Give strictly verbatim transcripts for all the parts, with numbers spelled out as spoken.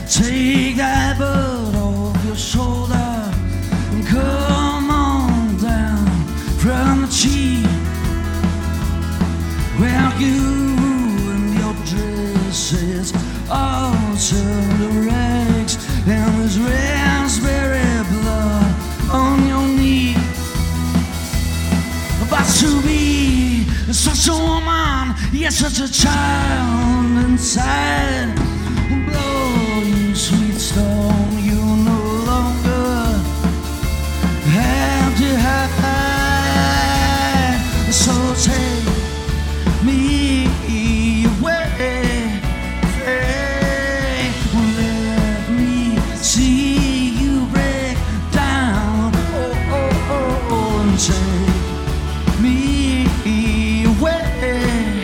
Take that boat off your shoulder and come on down from the tree. Well, you and your dresses all turn to rags, and there's raspberry blood on your knee. But to be such a woman, yet such a child inside, blow you sweet storm, you no longer have to hide. So take me away, let me see you break down. Oh, oh, oh, oh, and take me away.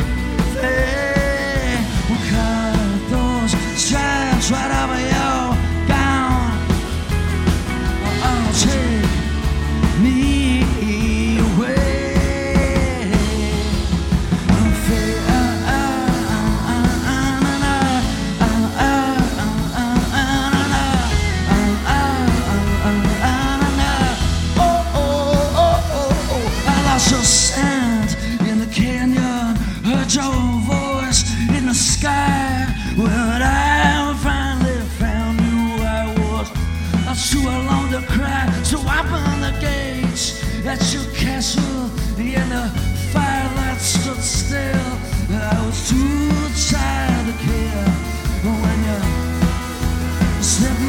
We'll cut those stripes right over your gown. Oh, take me away. Your voice in the sky. When I finally found you, I was too alone to cry. So open the gates at your castle, and the firelight stood still. I was too tired to care when you slipped